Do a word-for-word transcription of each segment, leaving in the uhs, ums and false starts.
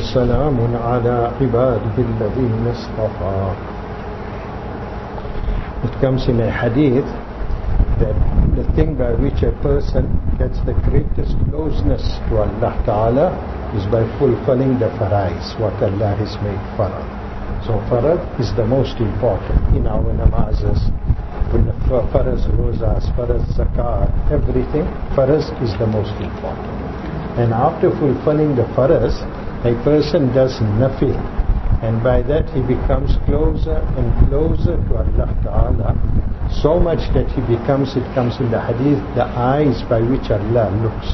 وسلام على عباده الذين اصطفى. It comes in a hadith that the thing by which a person gets the greatest closeness to Allah Ta'ala is by fulfilling the farais, what Allah has made farad. So farad is the most important in our namazes, faraz rozas, faraz zakat, everything. Faraz is the most important. And after fulfilling the faraz, a person does nafil, and by that he becomes closer and closer to Allah Ta'ala, so much that he becomes, it comes in the hadith, the eyes by which Allah looks,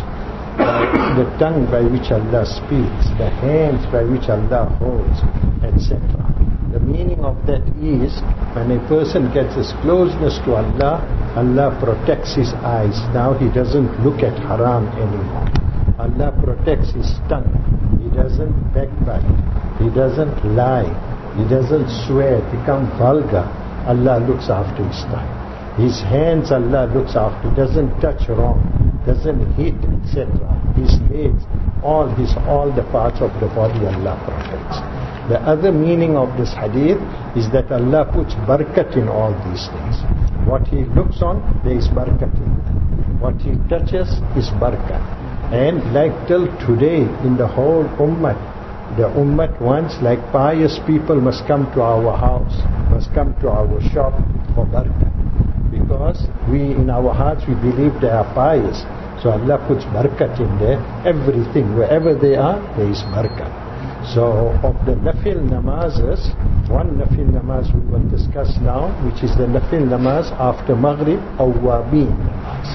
the tongue by which Allah speaks, the hands by which Allah holds, et cetera. The meaning of that is, when a person gets his closeness to Allah, Allah protects his eyes. Now he doesn't look at haram anymore. Allah protects his tongue. He doesn't backbite. He doesn't lie. He doesn't swear, become vulgar. Allah looks after his tongue. His hands Allah looks after. Doesn't touch wrong. Doesn't hit, et cetera. His legs, all his, all the parts of the body Allah protects. The other meaning of this hadith is that Allah puts barakat in all these things. What he looks on, there is barakat in that. What he touches is barakat. And like till today in the whole ummah, the ummah wants, like pious people must come to our house, must come to our shop for barakah. Because we, in our hearts, we believe they are pious. So Allah puts barakat in there, everything, wherever they are, there is barakat. So of the nafil namazes, one nafil namaz we will discuss now, which is the nafil namaz after Maghrib, awwabin namaz.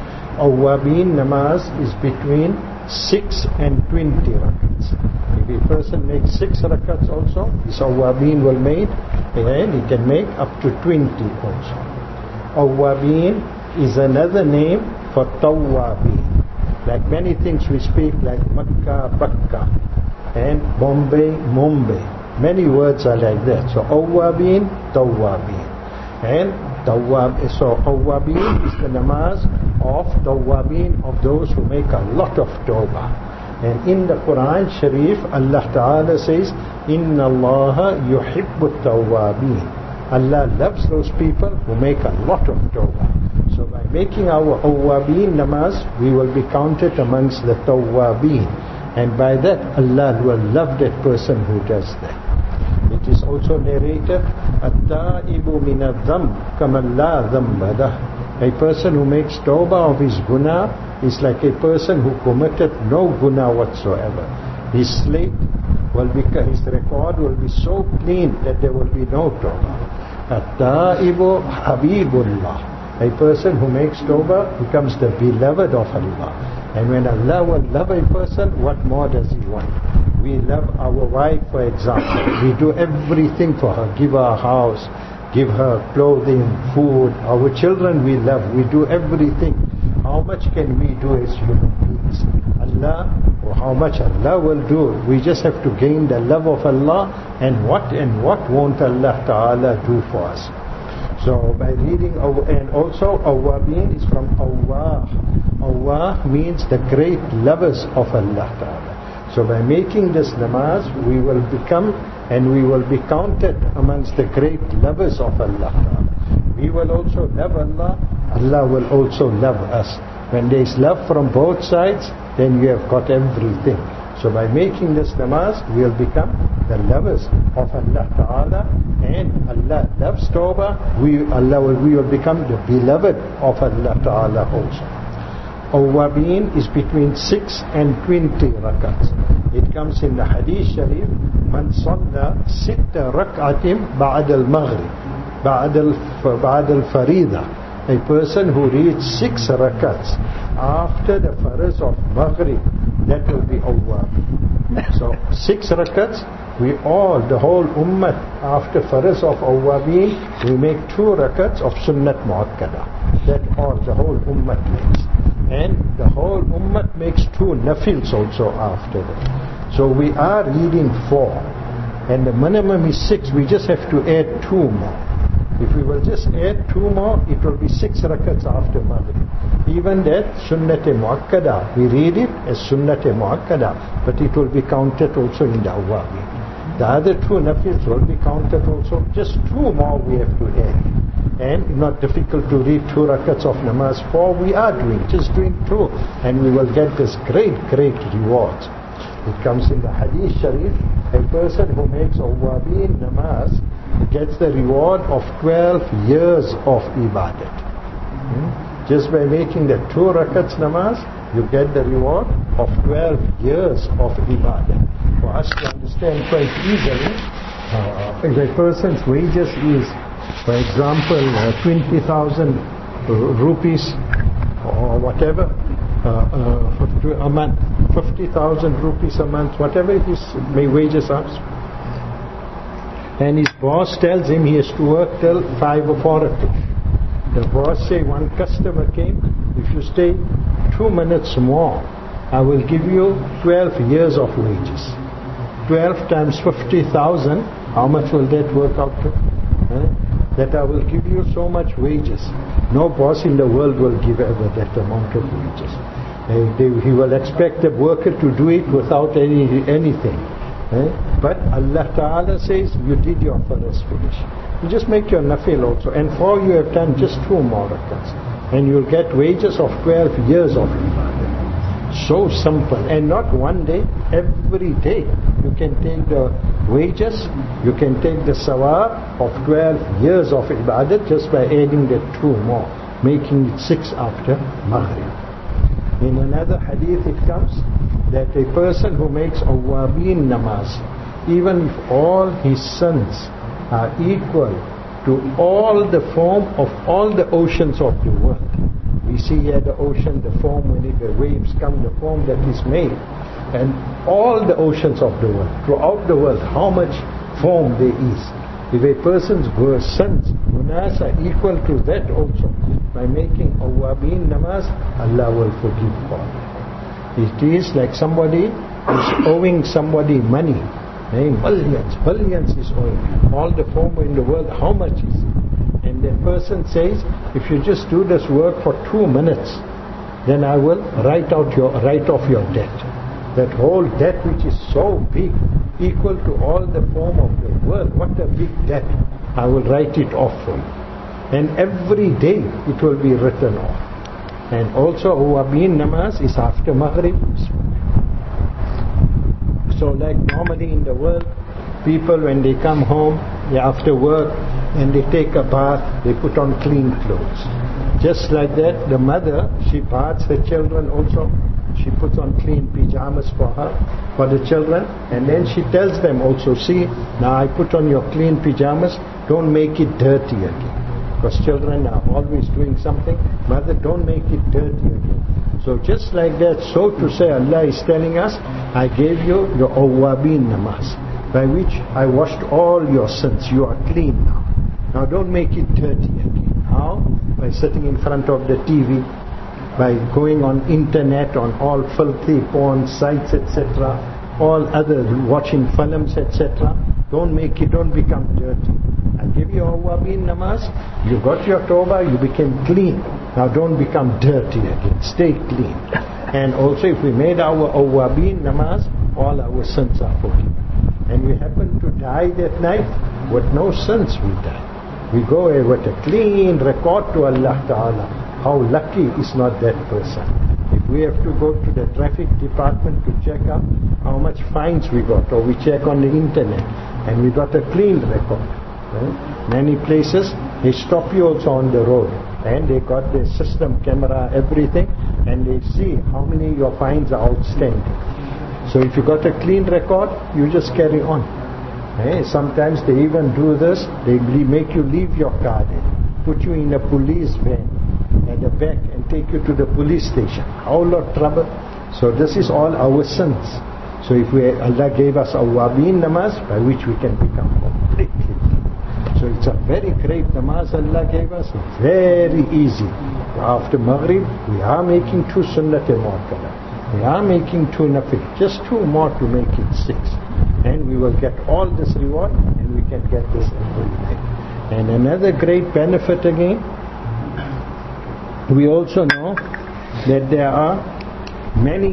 Awwabin namaz is between six and twenty rakats. If a person makes six rakats also, his awwabin will make, and he can make up to twenty also. Awwabin is another name for tawwabin. Like many things we speak, like Makkah, Bakka, and Bombay, Mumbai. Many words are like that. So awwabin, tawwabin. And tawwab, so awwabin is the namaz of tawwabin, of those who make a lot of tawbah. And in the Quran Sharif, Allah Ta'ala says, Inna Allah yuhibbu tawwabin. Allah loves those people who make a lot of tawbah. So by making our awwabin namaz, we will be counted amongst the tawwabin. And by that, Allah will love that person who does that. It is also narrated, At-ta'ibu min adh-dhanb kaman la dhanba lah. A person who makes tawbah of his guna is like a person who committed no guna whatsoever. His slate will be, his record will be so clean that there will be no tawbah. At-ta'ibu habibullah. A person who makes tawbah becomes the beloved of Allah. And when Allah will love a person, what more does He want? We love our wife, for example. We do everything for her. Give her a house, give her clothing, food. Our children we love. We do everything. How much can we do as human beings? Allah, or how much Allah will do. We just have to gain the love of Allah. And what and what won't Allah Ta'ala do for us? So by reading, and also awwabin is from awwah. Awwah means the great lovers of Allah Ta'ala. So by making this namaz, we will become and we will be counted amongst the great lovers of Allah Ta'ala. We will also love Allah, Allah will also love us. When there is love from both sides, then we have got everything. So by making this namaz, we will become the lovers of Allah Ta'ala, and Allah loves tawbah. We, Allah will, we will become the beloved of Allah Ta'ala also. Awwabin is between six and twenty rakats. It comes in the Hadith Sharif, Man salla sitta rak'atim ba'ad al-maghrib, ba'ad al-farida. A person who reads six rakats after the faraz of maghrib, that will be awwabin. So six rakats, we all, the whole ummah, after faraz of awwabin, we make two rakats of sunnat muakkada. That all, the whole ummah makes. And the whole ummah makes two nafils also after that. So we are reading four. And the minimum is six. We just have to add two more. If we will just add two more, it will be six rakats after Maghrib. Even that sunnat muakkada, we read it as sunnat muakkada, but it will be counted also in the awwabin. The other two nafils will be counted also. Just two more we have to add. And not difficult to read two rakats of namaz. Four we are doing, just doing two. And we will get this great, great reward. It comes in the hadith sharif, a person who makes awwabin namaz gets the reward of twelve years of ibadat. Hmm? Just by making the two rakats namaz, you get the reward of twelve years of ibadat. For us to understand quite easily, uh, if a person's wages is, for example, uh, twenty thousand rupees or whatever, uh, uh, a month, fifty thousand rupees a month, whatever his wages are, and his boss tells him he has to work till five or four o'clock. The boss say, one customer came, if you stay two minutes more, I will give you twelve years of wages. twelve times fifty thousand, how much will that work out to? Eh? That I will give you so much wages. No boss in the world will give ever that amount of wages. Eh, they, he will expect the worker to do it without any anything. Eh? But Allah Ta'ala says, you did your first finish. You just make your nafil also. And for you have done just two more rakats. And you'll get wages of twelve years of ibadah. So simple. And not one day, every day. You can take the wages, you can take the sawab of twelve years of ibadat just by adding the two more, making it six after Maghrib. In another hadith it comes that a person who makes awwabin namaz, even if all his sons are equal to all the foam of all the oceans of the world. We see here the ocean, the foam, when it, the waves come, the foam that is made. And all the oceans of the world, throughout the world, how much foam there is. If a person's sons, gunas are equal to that also, by making awwabin namaz, Allah will forgive all. It is like somebody is owing somebody money. Millions, billions is owing. All the foam in the world, how much is it? And the person says, if you just do this work for two minutes, then I will write out your write off your debt. That whole debt which is so big, equal to all the foam of the world, what a big debt, I will write it off for you. And every day it will be written off. And also awwabin namaz is after Maghrib. So like normally in the world, people when they come home, they after work, and they take a bath, they put on clean clothes. Just like that, the mother, she baths her children also. She puts on clean pyjamas for her, for the children, and then she tells them also, see, now I put on your clean pyjamas, don't make it dirty again. Because children are always doing something. Mother, don't make it dirty again. So just like that, so to say, Allah is telling us, I gave you your awwabin namaz, by which I washed all your sins. You are clean now. Now don't make it dirty again. How? By sitting in front of the T V, by going on internet, on all filthy porn sites, et cetera, all other watching films, et cetera. Don't make it, don't become dirty. I give you awwabin namaz, you got your tawbah, you became clean. Now don't become dirty again, stay clean. And also if we made our awwabin namaz, all our sins are forgiven. And we happen to die that night with no sins, we die. We go away with a clean record to Allah Ta'ala. How lucky is not that person. If we have to go to the traffic department to check up how much fines we got, or we check on the internet, and we got a clean record. Right? Many places, they stop you also on the road, and they got the system, camera, everything, and they see how many your fines are outstanding. So if you got a clean record, you just carry on. Eh? Sometimes they even do this, they make you leave your car there, put you in a police van at the back and take you to the police station. How lot of trouble. So this is all our sins. So if we, Allah gave us awwabin namaz, by which we can become completely. So it's a very great namaz Allah gave us, very easy. After Maghrib, we are making two sunnat muakkada. We are making two nafil, just two more to make it six. And we will get all this reward, and we can get this every day. And another great benefit again, we also know that there are many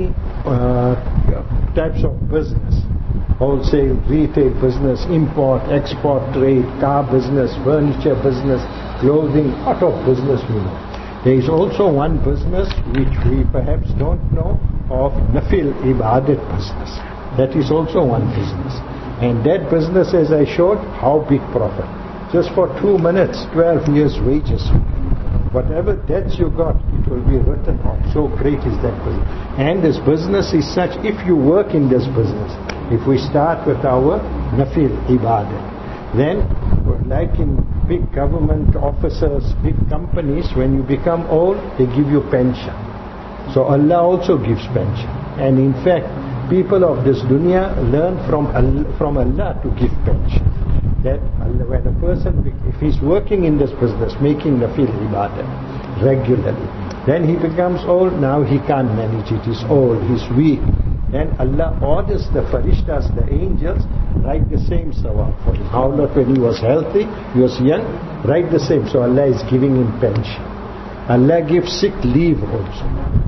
uh, types of business. Wholesale, retail business, import, export trade, car business, furniture business, clothing, lot of business we know. There is also one business which we perhaps don't know of, nafil ibadat business. That is also one business. And that business, as I showed, how big profit. Just for two minutes, twelve years wages. Whatever debts you got, it will be written off. So great is that business. And this business is such, if you work in this business, if we start with our nafil ibadah, then like in big government officers, big companies, when you become old, they give you pension. So Allah also gives pension. And in fact, people of this dunya learn from Allah, from Allah to give pension. That when a person, if he's working in this business, making nafil ibadah regularly, then he becomes old, now he can't manage it, he's old, he's weak. Then Allah orders the farishtas, the angels, write the same sawab for him. How not when he was healthy, he was young, write the same. So Allah is giving him pension. Allah gives sick leave also.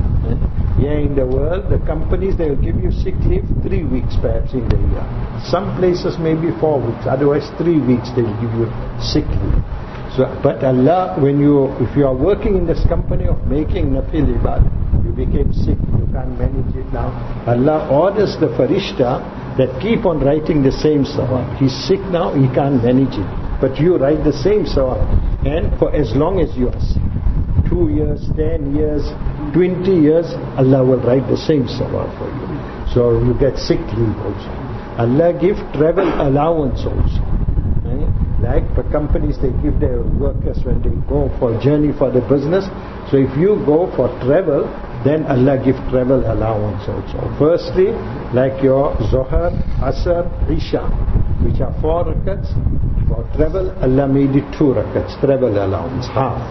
Here in the world, the companies, they will give you sick leave three weeks perhaps in the year. Some places maybe four weeks, otherwise three weeks they will give you sick leave. So, but Allah, when you, if you are working in this company of making nafil ibadah, you became sick, you can't manage it now. Allah orders the farishta that keep on writing the same sawab. He's sick now, he can't manage it. But you write the same sawab. And for as long as you are sick, two years, ten years, twenty years, Allah will write the same sawab for you. So you get sick leave also. Allah gives travel allowance also. Like for companies, they give their workers when they go for a journey for the business. So if you go for travel, then Allah gives travel allowance also. Firstly, like your Zohar, Asr, Isha, which are four rakats. For travel, Allah made it two rakats, travel allowance, half.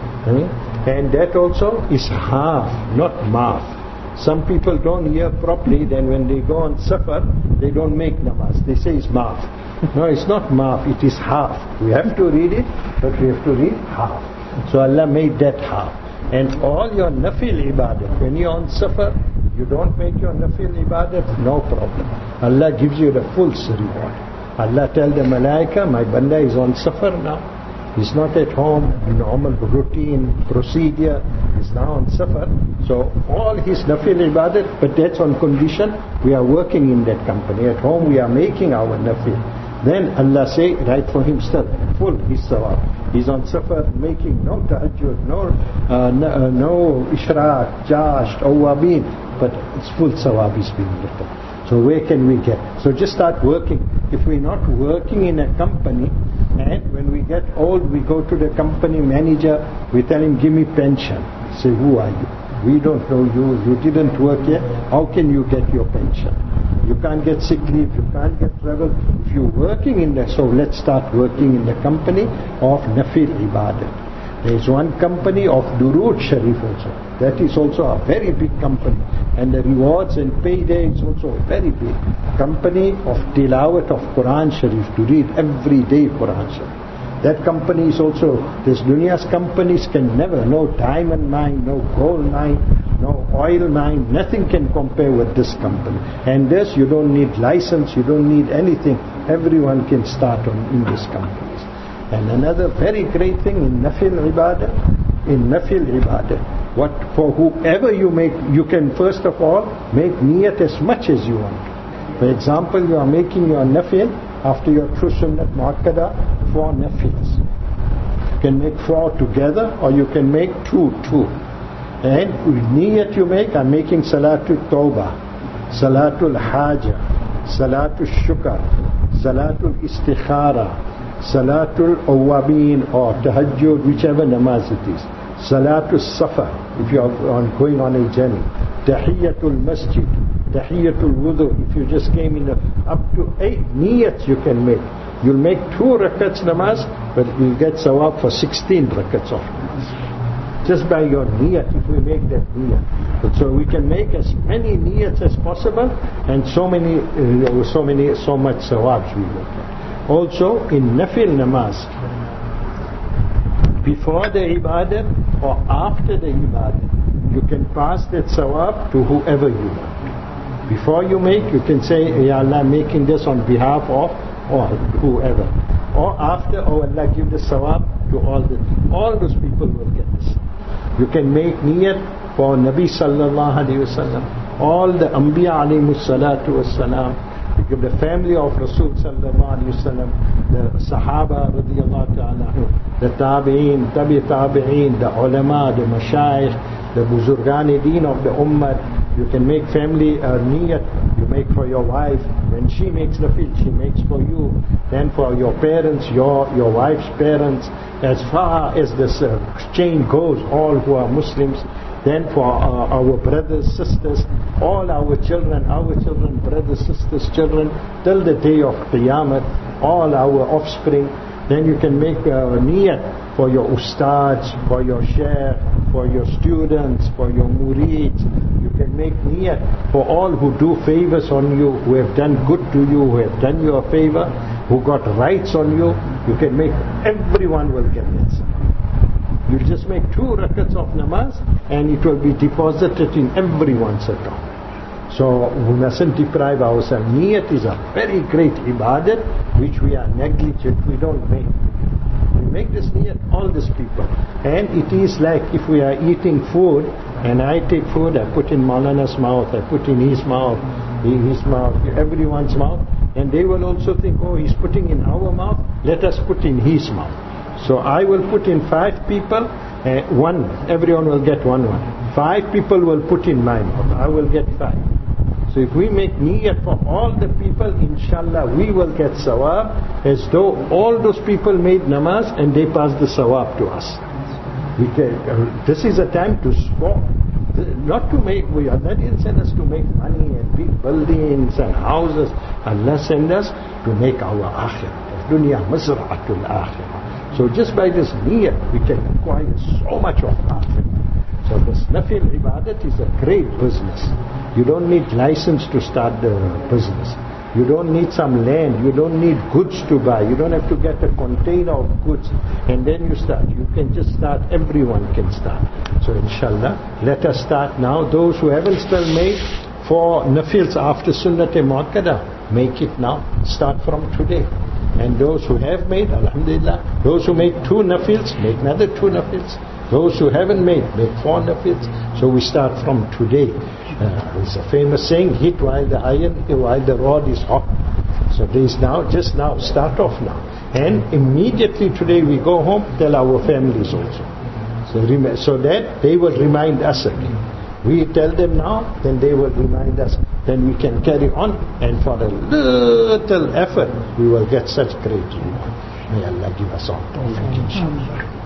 And that also is half, not maaf. Some people don't hear properly, then when they go on safar, they don't make namaz. They say it's maaf. No, it's not maaf, it is half. We have to read it, but we have to read half. So Allah made that half. And all your nafil ibadat, when you're on safar, you don't make your nafil ibadat, no problem. Allah gives you the full reward. Allah tell the malaika, my banda is on safar now. He's not at home, normal routine procedure. He's now on safar. So all his nafil ibadat, but that's on condition we are working in that company. At home we are making our nafil. Then Allah say, write for himself, full his sawab. He's on safar making no tahajjud, no uh, no, uh, no ishraq, jasht, awabin, but it's full sawab is being written. So where can we get? So just start working. If we're not working in a company, and when we get old, we go to the company manager, we tell him, give me pension. Say, who are you? We don't know you, you didn't work yet. How can you get your pension? You can't get sick leave, you can't get travel. If you're working in there, so let's start working in the company of nafil ibadat. There is one company of Durood Sharif also. That is also a very big company. And the rewards and payday is also a very big company of tilawat of Quran Sharif, to read every day Quran Sharif. That company is also, this dunya's companies can never, no diamond mine, no gold mine, no oil mine, nothing can compare with this company. And this, you don't need license, you don't need anything. Everyone can start on in this company. And another very great thing in nafil ibadah, in nafil ibadah, what for whoever you make, you can first of all make niyat as much as you want. For example, you are making your nafil after your true sunnat muakkada, four nafils. You can make four together, or you can make two, two. And with niyat you make, I'm making salatul tawbah, salatul haja, salatul shukr, salatul istikhara, Salatul Awabin or Tahajjud, whichever namaz it is. Salatul Safar, if you are on, going on a journey. Tahiyyatul Masjid, Tahiyyatul Wudu, if you just came in, a, up to eight niyats you can make. You'll make two rakats namaz, but you'll get sawab for sixteen rakats of namaz. Just by your niyat, if we make that niyat. But so we can make as many niyats as possible, and so many, uh, so many, so much sawabs we will get. Also in nafil namaz, before the ibadah or after the ibadah, you can pass that sawab to whoever you want. Before you make, you can say, Ya Allah, I'm making this on behalf of or whoever. Or after, oh Allah, give the sawab to all the, all those people will get this. You can make niyat for Nabi sallallahu alayhi wa sallam, all the Anbiya alayhi salatu wa salam, you give the family of Rasul sallallahu alayhi wa sallam, the Sahaba radiyallahu ta'ala, the Tabi'een, Tabi Tabi'een, the Ulama, the Mashayikh, the Buzurgani Deen of the Ummah. You can make family uh, niyat, you make for your wife. When she makes the field, she makes for you. Then for your parents, your, your wife's parents. As far as this uh, chain goes, all who are Muslims. Then for uh, our brothers, sisters, all our children, our children, brothers, sisters, children, till the day of Qiyamah, all our offspring. Then you can make uh, niyat for your ustads, for your shaykh, for your students, for your murids. You can make niyat for all who do favors on you, who have done good to you, who have done you a favor, who got rights on you. You can make, everyone will get this. You just make two rakats of namaz and it will be deposited in everyone's account. So we mustn't deprive ourselves. Niyat is a very great ibadat which we are negligent, we don't make. We make this niyat, all these people. And it is like if we are eating food and I take food, I put in Maulana's mouth, I put in his mouth, his mouth, everyone's mouth, and they will also think, oh, he's putting in our mouth, let us put in his mouth. So I will put in five people, uh, one, everyone will get one one. Five people will put in my mouth, I will get five. So if we make niyyah for all the people, inshallah we will get sawab as though all those people made namaz and they passed the sawab to us. We can, uh, this is a time to sport. Not to make, we Allah didn't send us to make money and big buildings and houses. Allah sent us to make our akhirah. Dunya mazra'atul akhirah. So just by this niyyah we can acquire so much of akhirah. So this nafil ibadat is a great business. You don't need license to start the business. You don't need some land. You don't need goods to buy. You don't have to get a container of goods and then you start. You can just start. Everyone can start. So inshallah, let us start now. Those who haven't still made for nafils after sunnat-e muakkada, make it now. Start from today. And those who have made, alhamdulillah. Those who made two nafils, make another two nafils. Those who haven't made, make four nafils. So we start from today. Uh, it's a famous saying, hit while the iron, while the rod is hot. So this now, just now, start off now. And immediately today we go home, tell our families also. So, rem- so that they will remind us again. We tell them now, then they will remind us. Then we can carry on, and for a little effort, we will get such great reward. May Allah give us all tawfiq, inshallah.